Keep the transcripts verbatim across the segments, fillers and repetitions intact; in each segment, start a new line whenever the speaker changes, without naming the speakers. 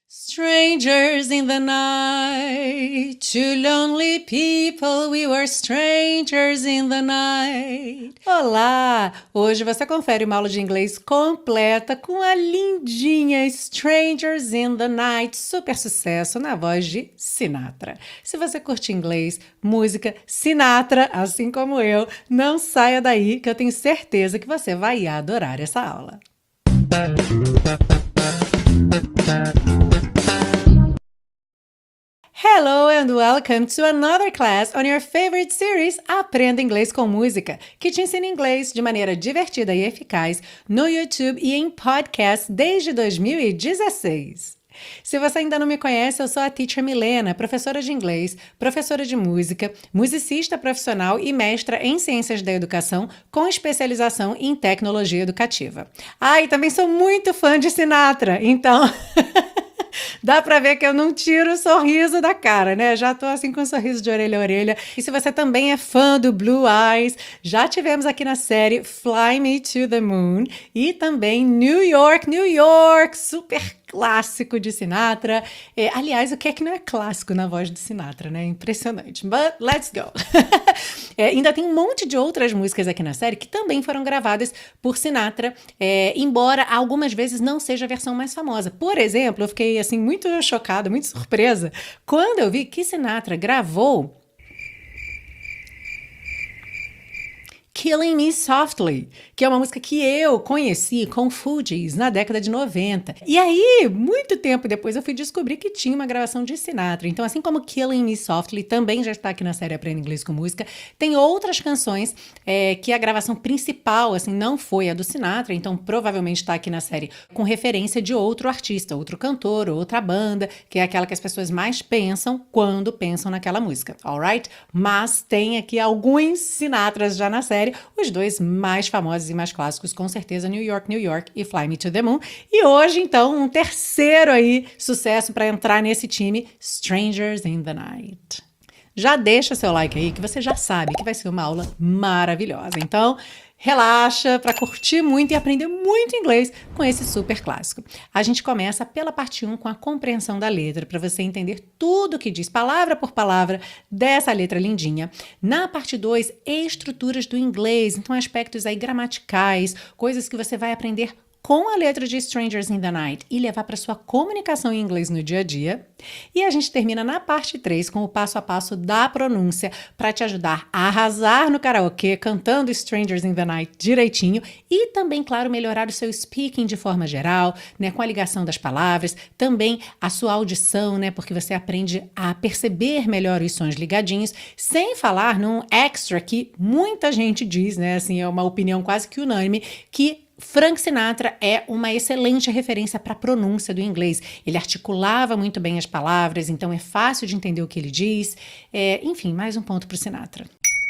Strangers in the night, two lonely people, we were strangers in the night. Olá! Hoje você confere uma aula de inglês completa com a lindinha Strangers in the Night, super sucesso na voz de Sinatra. Se você curte inglês, música, Sinatra, assim como eu, não saia daí que eu tenho certeza que você vai adorar essa aula. Hello and welcome to another class on your favorite series Aprenda Inglês com Música, que te ensina inglês de maneira divertida e eficaz no YouTube e em podcast desde dois mil e dezesseis. Se você ainda não me conhece, eu sou a Teacher Milena, professora de inglês, professora de música, musicista profissional e mestra em ciências da educação com especialização em tecnologia educativa. Ah, e também sou muito fã de Sinatra, então... Dá pra ver que eu não tiro o sorriso da cara, né? Já tô assim com um sorriso de orelha a orelha. E se você também é fã do Blue Eyes, já tivemos aqui na série Fly Me to the Moon e também New York, New York, super clássico de Sinatra. É, aliás, o que é que não é clássico na voz de Sinatra, né? Impressionante. But let's go! é, ainda tem um monte de outras músicas aqui na série que também foram gravadas por Sinatra, é, embora algumas vezes não seja a versão mais famosa. Por exemplo, eu fiquei assim muito chocada, muito surpresa, quando eu vi que Sinatra gravou Killing Me Softly, que é uma música que eu conheci com Fugees na década de noventa. E aí, muito tempo depois, eu fui descobrir que tinha uma gravação de Sinatra. Então, assim como Killing Me Softly também já está aqui na série Aprenda Inglês com Música, tem outras canções é, que a gravação principal, assim, não foi a do Sinatra, então provavelmente está aqui na série com referência de outro artista, outro cantor, outra banda, que é aquela que as pessoas mais pensam quando pensam naquela música, alright? Mas tem aqui alguns Sinatras já na série, os dois mais famosos e mais clássicos, com certeza, New York, New York e Fly Me to the Moon. E hoje, então, um terceiro aí sucesso para entrar nesse time, Strangers in the Night. Já deixa seu like aí, que você já sabe que vai ser uma aula maravilhosa. Então, relaxa para curtir muito e aprender muito inglês com esse super clássico. A gente começa pela parte um com a compreensão da letra, para você entender tudo que diz, palavra por palavra, dessa letra lindinha. Na parte dois, estruturas do inglês, então aspectos aí gramaticais, coisas que você vai aprender com a letra de Strangers in the Night e levar para sua comunicação em inglês no dia a dia. E a gente termina na parte três com o passo a passo da pronúncia para te ajudar a arrasar no karaokê cantando Strangers in the Night direitinho e também, claro, melhorar o seu speaking de forma geral, né, com a ligação das palavras, também a sua audição, né, porque você aprende a perceber melhor os sons ligadinhos, sem falar num extra que muita gente diz, né, assim, é uma opinião quase que unânime, que Frank Sinatra é uma excelente referência para a pronúncia do inglês. Ele articulava muito bem as palavras, então é fácil de entender o que ele diz. É, enfim, mais um ponto para o Sinatra.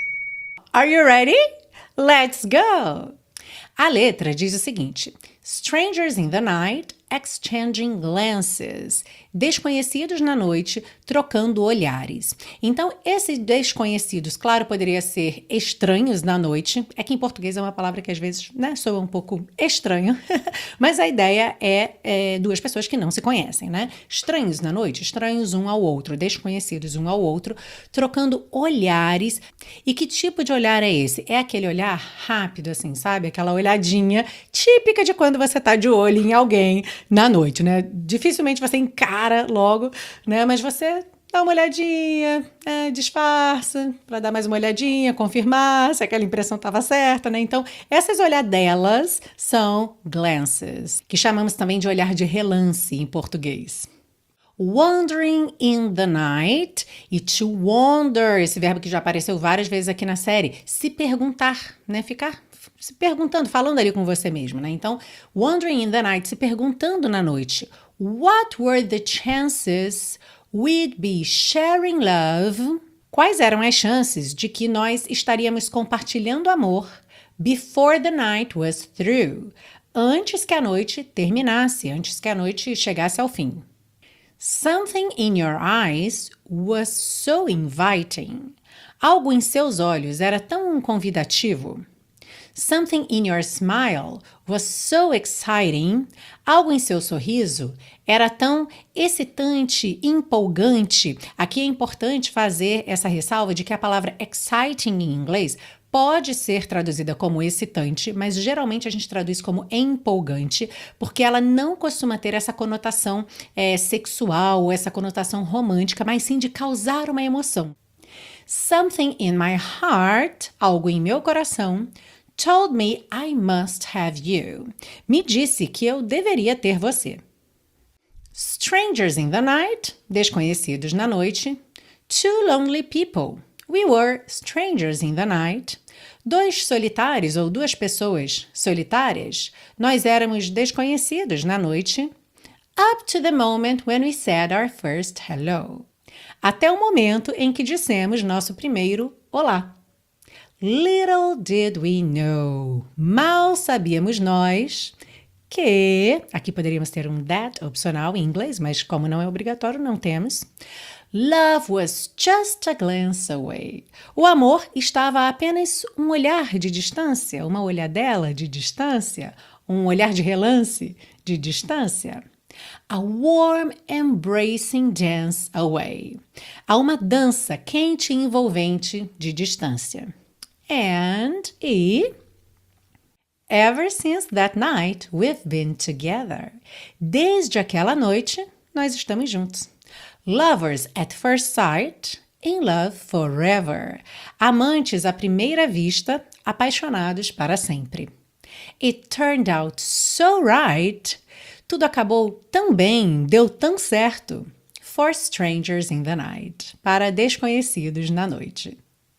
Are you ready? Let's go! A letra diz o seguinte: Strangers in the night, exchanging glances. Desconhecidos na noite, trocando olhares. Então, esses desconhecidos, claro, poderia ser estranhos na noite. É que em português é uma palavra que às vezes, né, soa um pouco estranho. Mas a ideia é, é duas pessoas que não se conhecem, né? Estranhos na noite, estranhos um ao outro, desconhecidos um ao outro, trocando olhares. E que tipo de olhar é esse? É aquele olhar rápido, assim, sabe? Aquela olhadinha típica de quando você tá de olho em alguém na noite, né? Dificilmente você encara logo, né? Mas você dá uma olhadinha, é, disfarça para dar mais uma olhadinha, confirmar se aquela impressão estava certa, né? Então, essas olhadelas são glances, que chamamos também de olhar de relance em português. Wandering in the night e to wonder, esse verbo que já apareceu várias vezes aqui na série, se perguntar, né? Ficar se perguntando, falando ali com você mesmo, né? Então, wandering in the night, se perguntando na noite, what were the chances we'd be sharing love? Quais eram as chances de que nós estaríamos compartilhando amor before the night was through? Antes que a noite terminasse, antes que a noite chegasse ao fim. Something in your eyes was so inviting. Algo em seus olhos era tão convidativo. Something in your smile was so exciting. Algo em seu sorriso era tão excitante, empolgante. Aqui é importante fazer essa ressalva de que a palavra exciting em inglês pode ser traduzida como excitante, mas geralmente a gente traduz como empolgante, porque ela não costuma ter essa conotação é, sexual, essa conotação romântica, mas sim de causar uma emoção. Something in my heart, algo em meu coração, told me I must have you. Me disse que eu deveria ter você. Strangers in the night, desconhecidos na noite. Two lonely people. We were strangers in the night. Dois solitários ou duas pessoas solitárias. Nós éramos desconhecidos na noite. Up to the moment when we said our first hello. Até o momento em que dissemos nosso primeiro olá. Little did we know. Mal sabíamos nós que... Aqui poderíamos ter um that opcional em inglês, mas como não é obrigatório, não temos. Love was just a glance away. O amor estava a apenas um olhar de distância, uma olhadela de distância, um olhar de relance de distância. A warm, embracing dance away. Há uma dança quente e envolvente de distância. And, e... Ever since that night, we've been together. Desde aquela noite, nós estamos juntos. Lovers at first sight, in love forever. Amantes à primeira vista, apaixonados para sempre. It turned out so right. Tudo acabou tão bem, deu tão certo. For strangers in the night. Para desconhecidos na noite.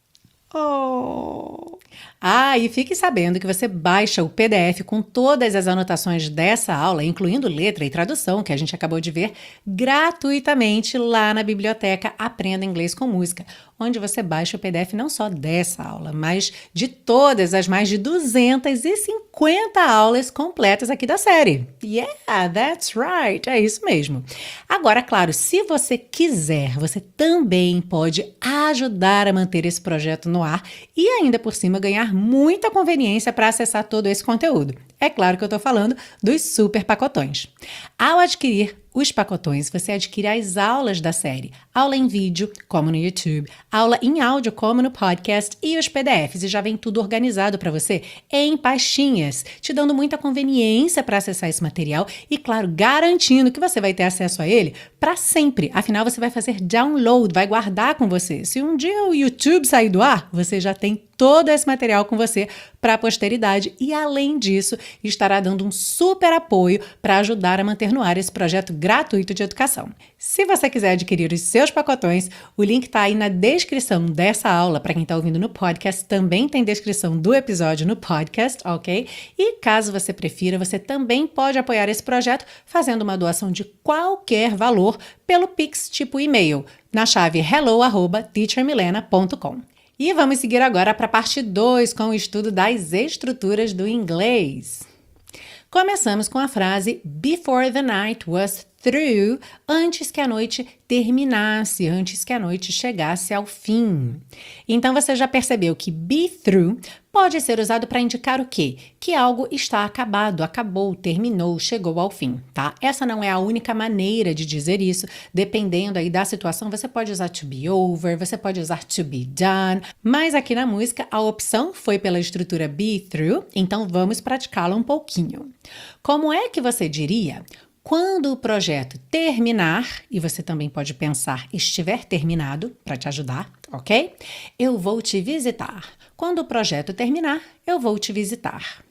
Oh! Ah, e fique sabendo que você baixa o P D F com todas as anotações dessa aula, incluindo letra e tradução, que a gente acabou de ver, gratuitamente lá na biblioteca Aprenda Inglês com Música, onde você baixa o P D F não só dessa aula, mas de todas as mais de duzentas e cinquenta aulas completas aqui da série. Yeah, that's right, é isso mesmo. Agora, claro, se você quiser, você também pode ajudar a manter esse projeto no ar e ainda por cima ganhar muita conveniência para acessar todo esse conteúdo. É claro que eu estou falando dos super pacotões. Ao adquirir os pacotões, você adquire as aulas da série. Aula em vídeo, como no YouTube, aula em áudio, como no podcast, e os P D Fs. E já vem tudo organizado para você em pastinhas, te dando muita conveniência para acessar esse material e, claro, garantindo que você vai ter acesso a ele para sempre. Afinal, você vai fazer download, vai guardar com você. Se um dia o YouTube sair do ar, você já tem todo esse material com você para a posteridade e, além disso, estará dando um super apoio para ajudar a manter no ar esse projeto gratuito de educação. Se você quiser adquirir os seus pacotões, o link está aí na descrição dessa aula. Para quem está ouvindo no podcast, também tem descrição do episódio no podcast, ok? E caso você prefira, você também pode apoiar esse projeto fazendo uma doação de qualquer valor pelo Pix tipo e-mail, na chave hello arroba teacher milena ponto com. E vamos seguir agora para a parte dois com o estudo das estruturas do inglês. Começamos com a frase before the night was through, antes que a noite terminasse, antes que a noite chegasse ao fim. Então você já percebeu que be through pode ser usado para indicar o quê? Que algo está acabado, acabou, terminou, chegou ao fim, tá? Essa não é a única maneira de dizer isso. Dependendo aí da situação, você pode usar to be over, você pode usar to be done, mas aqui na música a opção foi pela estrutura be through, então vamos praticá-la um pouquinho. Como é que você diria? Quando o projeto terminar, e você também pode pensar estiver terminado, para te ajudar, ok? Eu vou te visitar. Quando o projeto terminar, eu vou te visitar.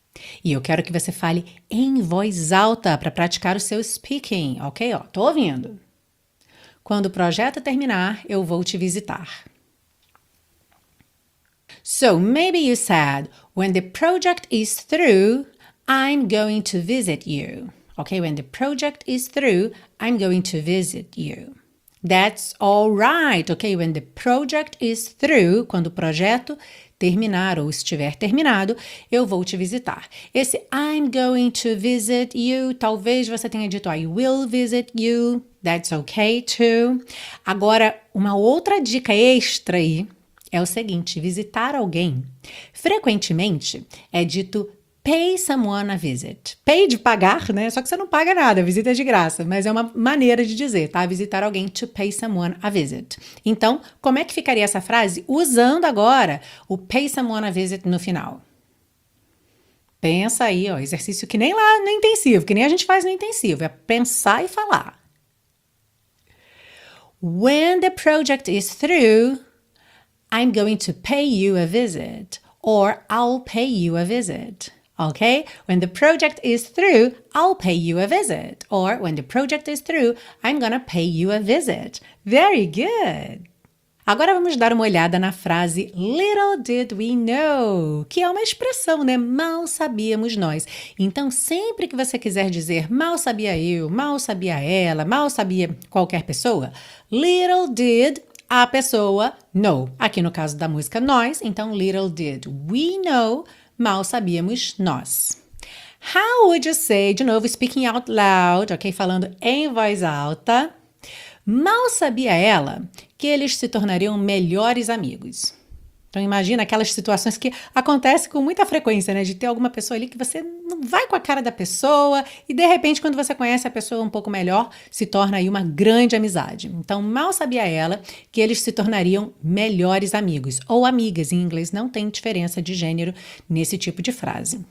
E eu quero que você fale em voz alta para praticar o seu speaking, ok? Ó, tô ouvindo. Quando o projeto terminar, eu vou te visitar. So maybe you said, when the project is through, I'm going to visit you. Okay, when the project is through, I'm going to visit you. That's all right, okay? When the project is through, quando o projeto terminar ou estiver terminado, eu vou te visitar. Esse I'm going to visit you, talvez você tenha dito I will visit you. That's okay too. Agora, uma outra dica extra aí é o seguinte: visitar alguém. Frequentemente é dito pay someone a visit. Pay de pagar, né? Só que você não paga nada, a visita é de graça, mas é uma maneira de dizer, tá? Visitar alguém, to pay someone a visit. Então, como é que ficaria essa frase? Usando agora o pay someone a visit no final. Pensa aí, ó, exercício que nem lá no intensivo, que nem a gente faz no intensivo, é pensar e falar. When the project is through, I'm going to pay you a visit, or I'll pay you a visit. Okay? When the project is through, I'll pay you a visit. Or when the project is through, I'm gonna pay you a visit. Very good! Agora vamos dar uma olhada na frase little did we know, que é uma expressão, né? Mal sabíamos nós. Então, sempre que você quiser dizer mal sabia eu, mal sabia ela, mal sabia qualquer pessoa, little did a pessoa know. Aqui no caso da música nós, então little did we know, mal sabíamos nós. How would you say, de novo, speaking out loud, ok? Falando em voz alta. Mal sabia ela que eles se tornariam melhores amigos. Então imagina aquelas situações que acontecem com muita frequência, né? De ter alguma pessoa ali que você não vai com a cara da pessoa e de repente quando você conhece a pessoa um pouco melhor, se torna aí uma grande amizade. Então mal sabia ela que eles se tornariam melhores amigos ou amigas. Em inglês não tem diferença de gênero nesse tipo de frase.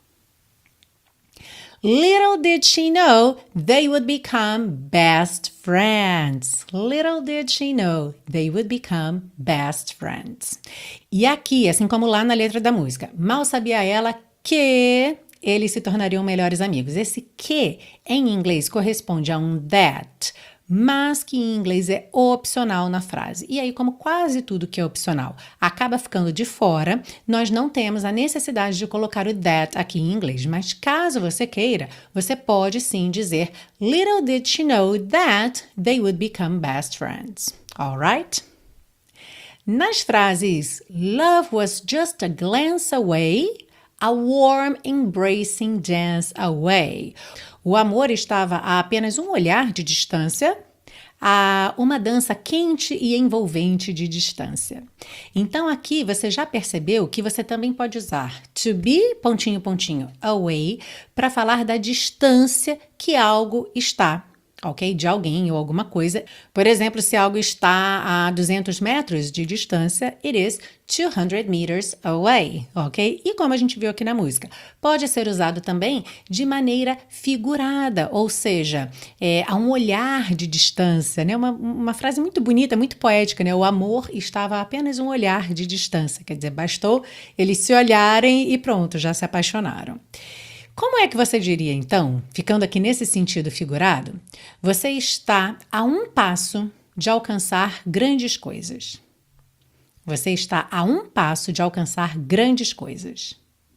Little did she know they would become best friends. Little did she know they would become best friends. E aqui, assim como lá na letra da música, mal sabia ela que eles se tornariam melhores amigos. Esse que em inglês corresponde a um that, mas que em inglês é opcional na frase. E aí, como quase tudo que é opcional acaba ficando de fora, nós não temos a necessidade de colocar o that aqui em inglês. Mas caso você queira, você pode sim dizer little did she know that they would become best friends. Alright? Nas frases love was just a glance away, a warm embracing dance away. O amor estava a apenas um olhar de distância, a uma dança quente e envolvente de distância. Então aqui você já percebeu que você também pode usar to be, pontinho, pontinho, away, para falar da distância que algo está. Ok? De alguém ou alguma coisa. Por exemplo, se algo está a duzentos metros de distância, it is two hundred meters away, ok? E como a gente viu aqui na música, pode ser usado também de maneira figurada, ou seja, é, a um olhar de distância, né? Uma, uma frase muito bonita, muito poética, né? O amor estava a apenas um olhar de distância, quer dizer, bastou eles se olharem e pronto, já se apaixonaram. Como é que você diria, então, ficando aqui nesse sentido figurado, você está a um passo de alcançar grandes coisas. Você está a um passo de alcançar grandes coisas.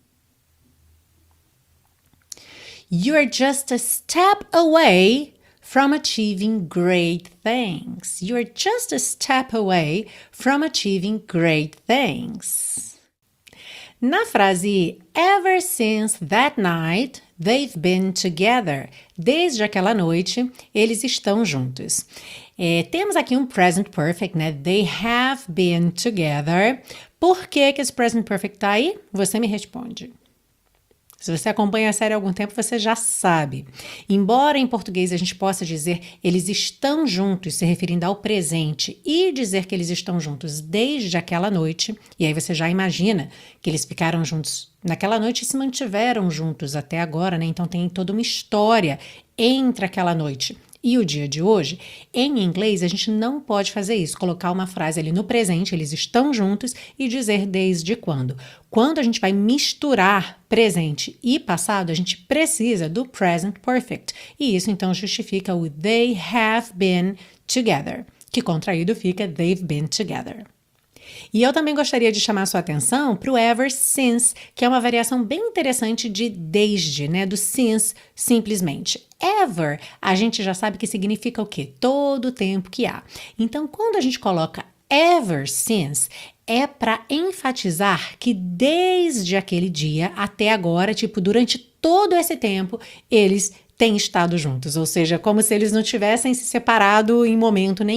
You're just a step away from achieving great things. You're just a step away from achieving great things. Na frase ever since that night, they've been together. Desde aquela noite, eles estão juntos. É, temos aqui um present perfect, né? They have been together. Por que que esse present perfect tá aí? Você me responde. Se você acompanha a série há algum tempo, você já sabe. Embora em português a gente possa dizer eles estão juntos, se referindo ao presente, e dizer que eles estão juntos desde aquela noite, e aí você já imagina que eles ficaram juntos naquela noite e se mantiveram juntos até agora, né? Então tem toda uma história entre aquela noite e o dia de hoje. Em inglês, a gente não pode fazer isso, colocar uma frase ali no presente, eles estão juntos, e dizer desde quando. Quando a gente vai misturar presente e passado, a gente precisa do present perfect. E isso, então, justifica o they have been together, que contraído fica they've been together. E eu também gostaria de chamar a sua atenção para o ever since, que é uma variação bem interessante de desde, né? Do since, simplesmente. Ever, a gente já sabe que significa o quê? Todo o tempo que há. Então, quando a gente coloca ever since, é para enfatizar que desde aquele dia até agora, tipo, durante todo esse tempo, eles têm estado juntos. Ou seja, como se eles não tivessem se separado em momento nenhum.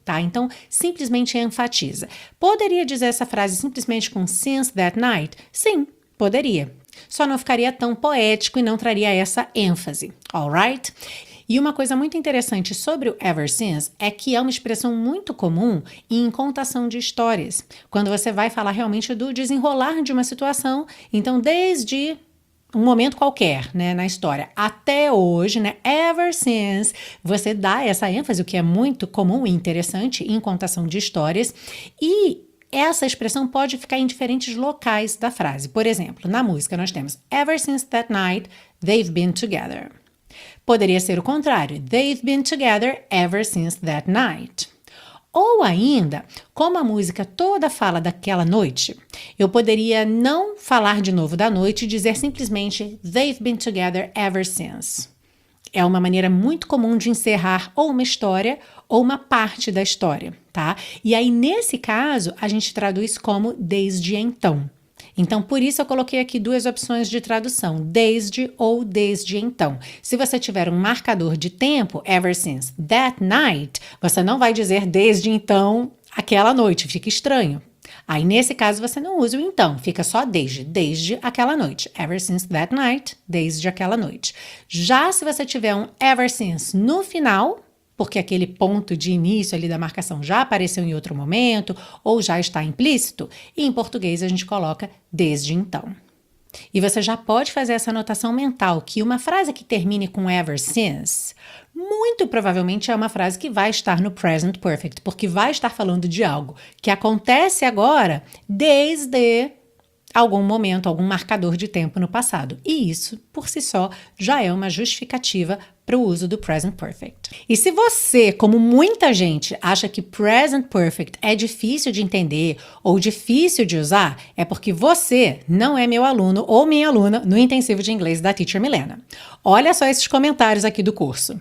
tá? Então, simplesmente enfatiza. Poderia dizer essa frase simplesmente com since that night? Sim, poderia. Só não ficaria tão poético e não traria essa ênfase, alright? E uma coisa muito interessante sobre o ever since é que é uma expressão muito comum em contação de histórias, quando você vai falar realmente do desenrolar de uma situação. Então, desde um momento qualquer, né, na história, até hoje, né, ever since, você dá essa ênfase, o que é muito comum e interessante em contação de histórias, e essa expressão pode ficar em diferentes locais da frase. Por exemplo, na música nós temos ever since that night, they've been together. Poderia ser o contrário, they've been together ever since that night. Ou ainda, como a música toda fala daquela noite, eu poderia não falar de novo da noite e dizer simplesmente they've been together ever since. É uma maneira muito comum de encerrar ou uma história ou uma parte da história, tá? E aí, nesse caso, a gente traduz como desde então. Então, por isso eu coloquei aqui duas opções de tradução, desde ou desde então. Se você tiver um marcador de tempo, ever since that night, você não vai dizer desde então aquela noite, fica estranho. Aí, nesse caso, você não usa o então, fica só desde, desde aquela noite. Ever since that night, desde aquela noite. Já se você tiver um ever since no final, porque aquele ponto de início ali da marcação já apareceu em outro momento ou já está implícito, e em português a gente coloca desde então. E você já pode fazer essa anotação mental que uma frase que termine com ever since, muito provavelmente é uma frase que vai estar no present perfect, porque vai estar falando de algo que acontece agora desde algum momento, algum marcador de tempo no passado. E isso, por si só, já é uma justificativa para o uso do present perfect. E se você, como muita gente, acha que present perfect é difícil de entender ou difícil de usar, é porque você não é meu aluno ou minha aluna no intensivo de inglês da Teacher Milena. Olha só esses comentários aqui do curso.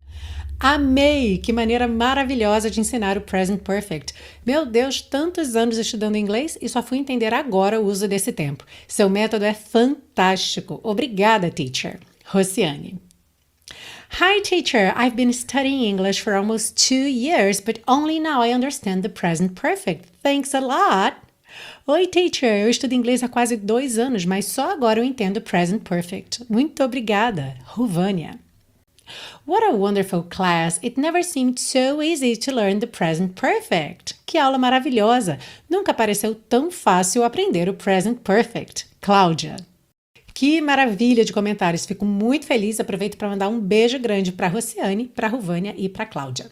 Amei! Que maneira maravilhosa de ensinar o present perfect. Meu Deus, tantos anos estudando inglês e só fui entender agora o uso desse tempo. Seu método é fantástico. Obrigada, teacher. Rosiane. Hi, teacher. I've been studying English for almost two years, but only now I understand the present perfect. Thanks a lot. Oi, teacher. Eu estudo inglês há quase dois anos, mas só agora eu entendo o present perfect. Muito obrigada. Ruvânia. What a wonderful class! It never seemed so easy to learn the present perfect. Que aula maravilhosa! Nunca pareceu tão fácil aprender o present perfect. Cláudia. Que maravilha de comentários! Fico muito feliz. Aproveito para mandar um beijo grande para a Rosiane, para a Ruvânia e para a Cláudia.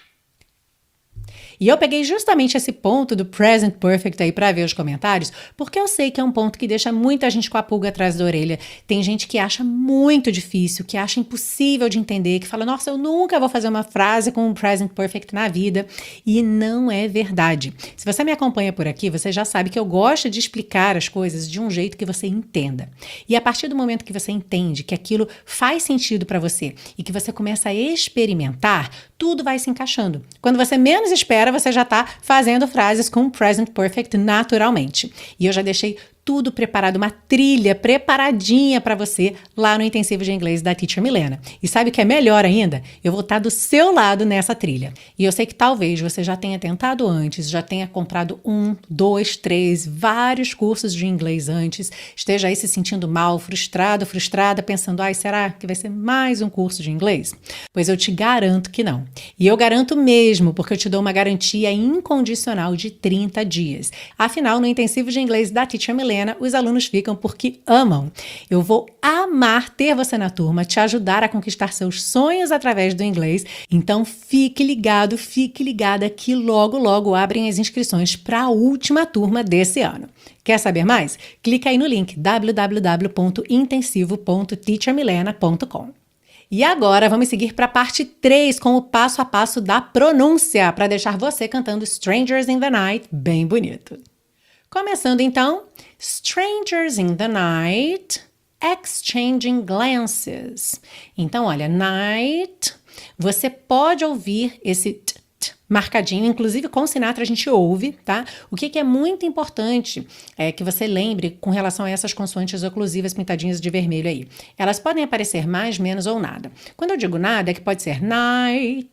E eu peguei justamente esse ponto do present perfect aí para ver os comentários, porque eu sei que é um ponto que deixa muita gente com a pulga atrás da orelha. Tem gente que acha muito difícil, que acha impossível de entender, que fala, nossa, eu nunca vou fazer uma frase com um present perfect na vida. E não é verdade. Se você me acompanha por aqui, você já sabe que eu gosto de explicar as coisas de um jeito que você entenda. E a partir do momento que você entende que aquilo faz sentido para você e que você começa a experimentar, tudo vai se encaixando. Quando você menos espera, você já está fazendo frases com present perfect naturalmente. E eu já deixei tudo preparado, uma trilha preparadinha para você lá no intensivo de inglês da Teacher Milena. E sabe o que é melhor ainda? Eu vou estar do seu lado nessa trilha. E eu sei que talvez você já tenha tentado antes, já tenha comprado um, dois, três, vários cursos de inglês antes, esteja aí se sentindo mal, frustrado, frustrada, pensando, ai, será que vai ser mais um curso de inglês? Pois eu te garanto que não. E eu garanto mesmo, porque eu te dou uma garantia incondicional de trinta dias. Afinal, no intensivo de inglês da Teacher Milena, os alunos ficam porque amam. Eu vou amar ter você na turma, te ajudar a conquistar seus sonhos através do inglês. Então fique ligado, fique ligada que logo, logo abrem as inscrições para a última turma desse ano. Quer saber mais? Clica aí no link w w w ponto intensivo ponto teacher milena ponto com. E agora vamos seguir para a parte três com o passo a passo da pronúncia para deixar você cantando Strangers in the Night bem bonito. Começando então, strangers in the night, exchanging glances. Então, olha, night, você pode ouvir esse t, t marcadinho, inclusive com Sinatra a gente ouve, tá? O que, que é muito importante é que você lembre com relação a essas consoantes oclusivas pintadinhas de vermelho aí. Elas podem aparecer mais, menos ou nada. Quando eu digo nada, é que pode ser night,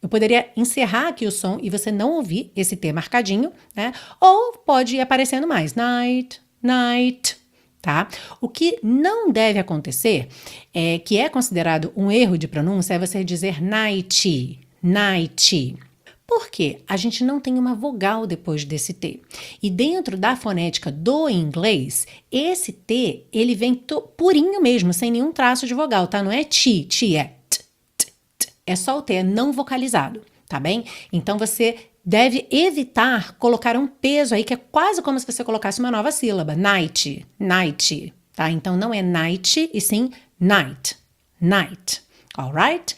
Eu poderia encerrar aqui o som e você não ouvir esse T marcadinho, né? Ou pode ir aparecendo mais. Night, night, tá? O que não deve acontecer, é, que é considerado um erro de pronúncia, é você dizer night, night. Por quê? A gente não tem uma vogal depois desse T. E dentro da fonética do inglês, esse T, ele vem purinho mesmo, sem nenhum traço de vogal, tá? Não é ti, ti, é t, t, t. É só o T, é não vocalizado, tá bem? Então você deve evitar colocar um peso aí, que é quase como se você colocasse uma nova sílaba. Night, night, tá? Então não é night, e sim night, night, alright?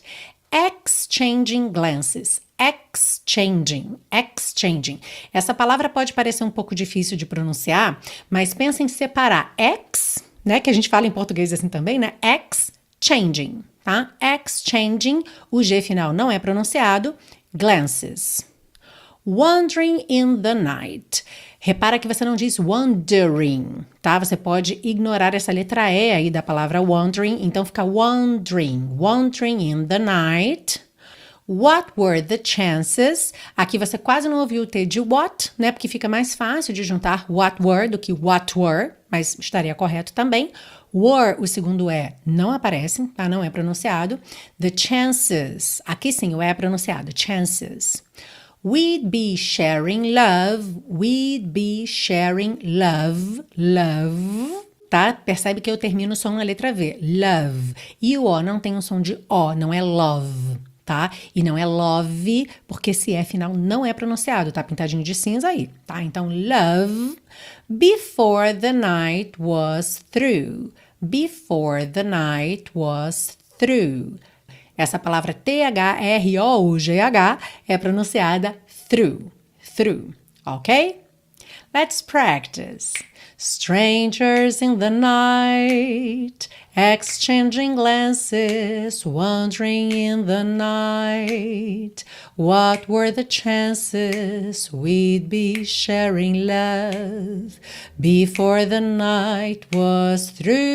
Exchanging glances. Exchanging, exchanging. Essa palavra pode parecer um pouco difícil de pronunciar, mas pensa em separar ex, né, que a gente fala em português assim também, né, exchanging, tá? Exchanging, o G final não é pronunciado, glances. Wandering in the night. Repara que você não diz wandering, tá? Você pode ignorar essa letra E aí da palavra wandering, então fica wandering, wandering in the night. What were the chances? Aqui você quase não ouviu o T de what, né? Porque fica mais fácil de juntar what were do que what were, mas estaria correto também. Were, o segundo E, não aparece, tá? Não é pronunciado. The chances, aqui sim o E é pronunciado, chances. We'd be sharing love, we'd be sharing love, love. Tá? Percebe que eu termino o som na letra V, love. E o O não tem um som de O, não é love. Tá? E não é love, porque esse E final não é pronunciado, tá? Pintadinho de cinza aí, tá? Então, love, before the night was through. Before the night was through. Essa palavra T H R O U G H é pronunciada through, through, ok? Let's practice. Strangers in the night, exchanging glances, wandering in the night. What were the chances we'd be sharing love before the night was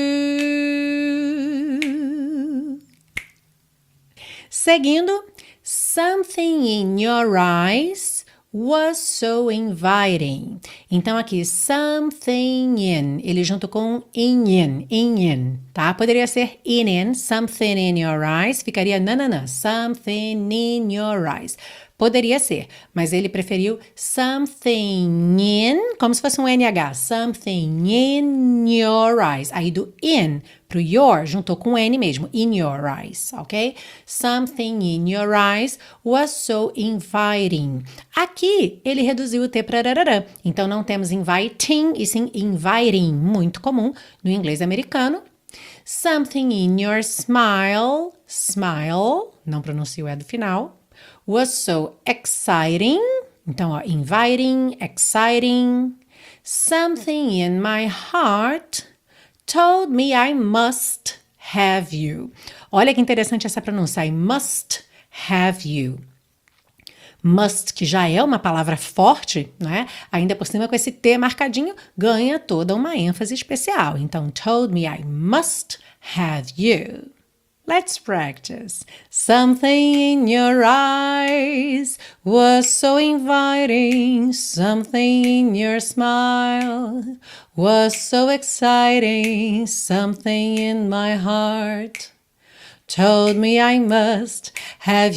through? Seguindo, something in your eyes was so inviting. Então aqui, something in, ele junto com in, in, in, in, tá? Poderia ser in, in, something in your eyes, ficaria nananã, something in your eyes. Poderia ser, mas ele preferiu something in, como se fosse um N H, something in your eyes. Aí do in pro your, juntou com N mesmo, in your eyes, ok? Something in your eyes was so inviting. Aqui, ele reduziu o T para rararã. Então, não temos inviting, e sim inviting, muito comum no inglês americano. Something in your smile, smile, não pronuncio o E do final, was so exciting. Então, ó, inviting, exciting. Something in my heart told me I must have you. Olha que interessante essa pronúncia, I must have you. Must, que já é uma palavra forte, né? Ainda por cima com esse T marcadinho, ganha toda uma ênfase especial. Então, told me I must have you. Let's practice. Something in your eyes was so inviting. Something in your smile was so exciting. Something in my heart told me I must have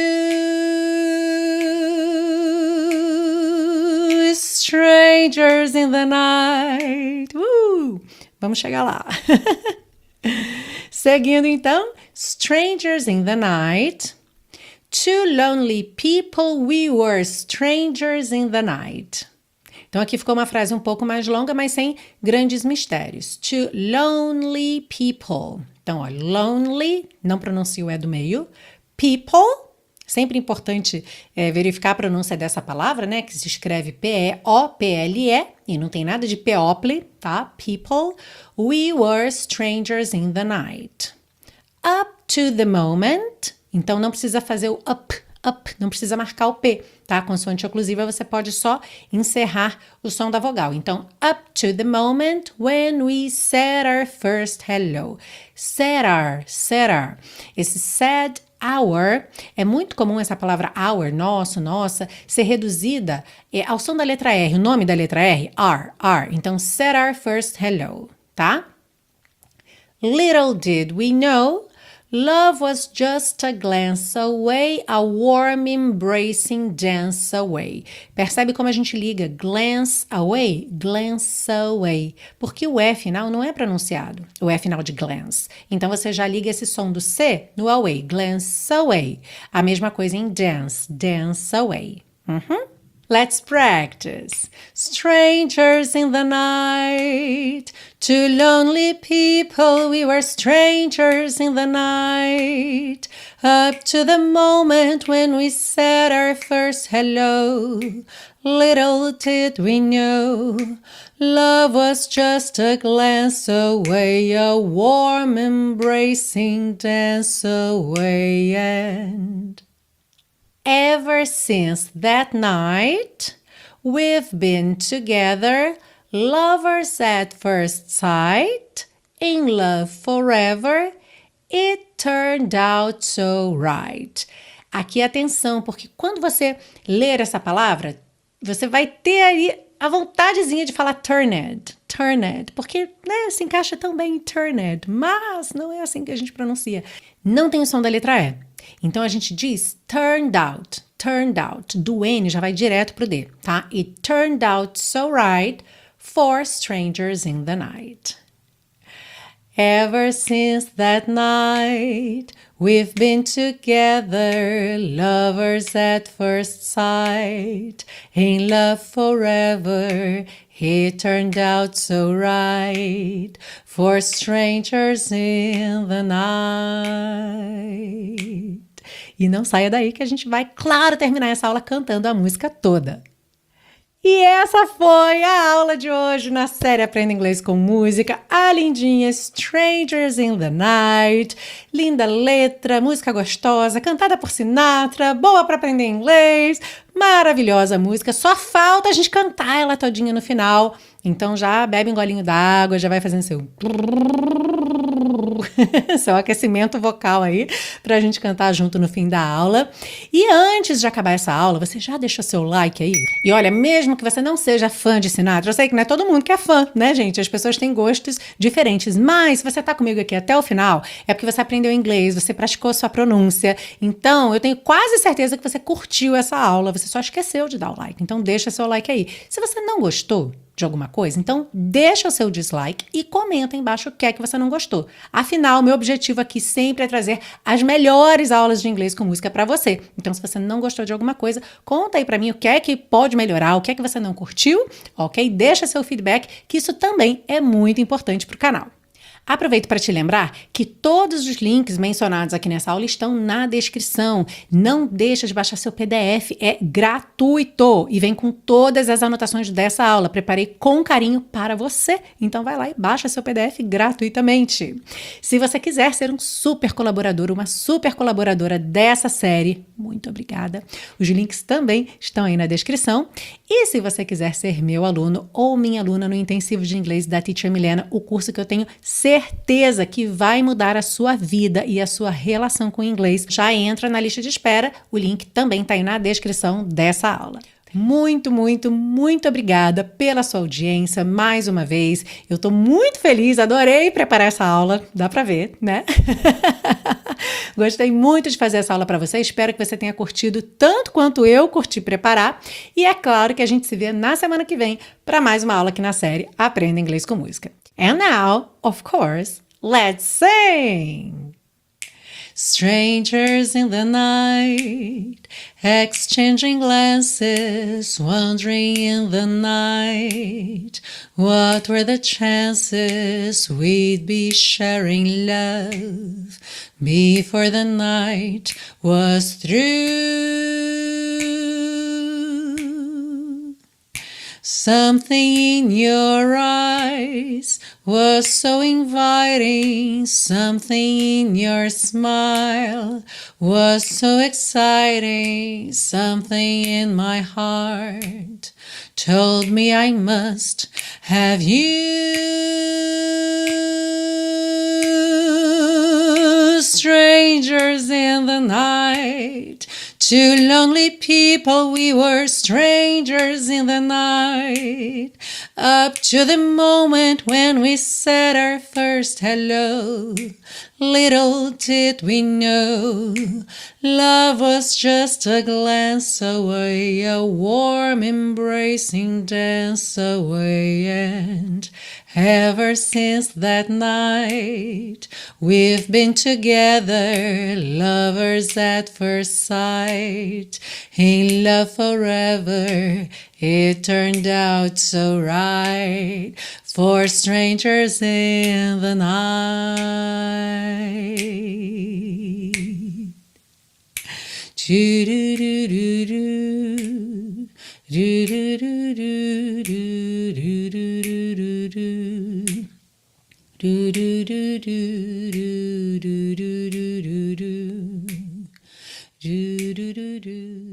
you. Strangers in the night. Uh, vamos chegar lá. Seguindo então, strangers in the night. Two lonely people, we were strangers in the night. Então aqui ficou uma frase um pouco mais longa, mas sem grandes mistérios. Two lonely people. Então, ó, lonely, não pronuncio o E do meio. People, sempre importante é, verificar a pronúncia dessa palavra, né? Que se escreve P E O P L E, e não tem nada de people, tá? People. We were strangers in the night. Up to the moment. Então, não precisa fazer o up, up. Não precisa marcar o P, tá? Consoante oclusiva, você pode só encerrar o som da vogal. Então, up to the moment when we said our first hello. Said our, said our. Esse said our, é muito comum essa palavra our, nosso, nossa, ser reduzida é, ao som da letra R, o nome da letra R, R, R. Então, said our first hello, tá? Little did we know, love was just a glance away, a warm embracing dance away. Percebe como a gente liga glance away, glance away, porque o E final não é pronunciado, o E final de glance. Então você já liga esse som do C no away, glance away. A mesma coisa em dance, dance away. Uhum. Let's practice. Strangers in the night, two lonely people, we were strangers in the night, up to the moment when we said our first hello. Little did we know, love was just a glance away, a warm embracing dance away, and ever since that night, we've been together, lovers at first sight, in love forever, it turned out so right. Aqui atenção, porque quando você ler essa palavra, você vai ter aí a vontadezinha de falar turned, turned, porque né, se encaixa tão bem em turned, mas não é assim que a gente pronuncia. Não tem o som da letra E. Então a gente diz turned out, turned out. Do N já vai direto pro D, tá? It turned out so right for strangers in the night. Ever since that night, we've been together, lovers at first sight, in love forever. It turned out so right for strangers in the night. E não saia daí que a gente vai, claro, terminar essa aula cantando a música toda. E essa foi a aula de hoje na série Aprenda Inglês com Música, a lindinha Strangers in the Night. Linda letra, música gostosa, cantada por Sinatra, boa para aprender inglês, maravilhosa música. Só falta a gente cantar ela todinha no final. Então já bebe um golinho d'água, já vai fazendo seu... seu aquecimento vocal aí pra gente cantar junto no fim da aula. E antes de acabar essa aula, você já deixou seu like aí? E olha, mesmo que você não seja fã de Sinatra, eu sei que não é todo mundo que é fã, né, gente? As pessoas têm gostos diferentes, mas se você tá comigo aqui até o final, é porque você aprendeu inglês, você praticou sua pronúncia. Então, eu tenho quase certeza que você curtiu essa aula, você só esqueceu de dar o like. Então, deixa seu like aí. Se você não gostou de alguma coisa, então deixa o seu dislike e comenta embaixo o que é que você não gostou. Afinal, meu objetivo aqui sempre é trazer as melhores aulas de inglês com música para você. Então, se você não gostou de alguma coisa, conta aí para mim o que é que pode melhorar, o que é que você não curtiu, ok? Deixa seu feedback, que isso também é muito importante para o canal. Aproveito para te lembrar que todos os links mencionados aqui nessa aula estão na descrição. Não deixa de baixar seu P D F, é gratuito e vem com todas as anotações dessa aula. Preparei com carinho para você, então vai lá e baixa seu P D F gratuitamente. Se você quiser ser um super colaborador, uma super colaboradora dessa série, muito obrigada. Os links também estão aí na descrição. E se você quiser ser meu aluno ou minha aluna no Intensivo de Inglês da Teacher Milena, o curso que eu tenho certeza que vai mudar a sua vida e a sua relação com o inglês, já entra na lista de espera. O link também está aí na descrição dessa aula. Muito, muito, muito obrigada pela sua audiência mais uma vez. Eu estou muito feliz, adorei preparar essa aula, dá para ver, né? Gostei muito de fazer essa aula para você, espero que você tenha curtido tanto quanto eu curti preparar. E é claro que a gente se vê na semana que vem para mais uma aula aqui na série Aprenda Inglês com Música. And now, of course, let's sing! Strangers in the night, exchanging glances, wandering in the night. What were the chances we'd be sharing love before the night was through? Something in your eyes was so inviting, something in your smile was so exciting, something in my heart told me I must have you. strangers in the night. Two lonely people, we were strangers in the night. Up to the moment when we said our first hello. Little did we know, love was just a glance away, a warm embracing dance away. And ever since that night, we've been together, lovers at first sight. In love forever, it turned out so right, for strangers in the night. Do-do-do-do-do. Do-do-do-do-do-do-do-do-do-do. Do-do-do-do-do-do-do-do-do. Do-do-do-do.